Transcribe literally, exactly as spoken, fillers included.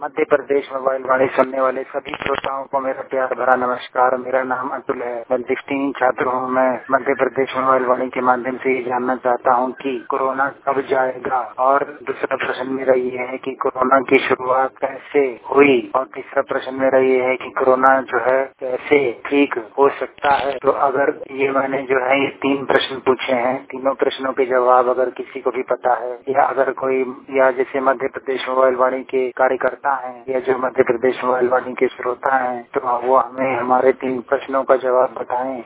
Madhya Pradesh mobile वाणी सुनने वाले सभी श्रोताओं को मेरा प्यार भरा नमस्कार। मेरा नाम अतुल है, मैं दृष्टिहीन छात्र हूँ। मैं मध्य प्रदेश मोबाइल वाणी के माध्यम से ये जानना चाहता हूँ कि कोरोना कब जाएगा, और दूसरा प्रश्न मेरा ये है कि कोरोना की शुरुआत कैसे हुई, और तीसरा प्रश्न मेरा ये है कि कोरोना जो है कैसे ठीक हो सकता है। तो अगर ये मैंने जो है ये तीन प्रश्न पूछे हैं, तीनों प्रश्नों के जवाब अगर किसी को भी पता है, या अगर कोई या जैसे मध्य प्रदेश मोबाइल वाणी के कार्यकर्ता हैं या जो मध्य प्रदेश मोबाइल वाणी के श्रोता हैं, तो वो हमें हमारे तीन प्रश्नों का जवाब बताएं।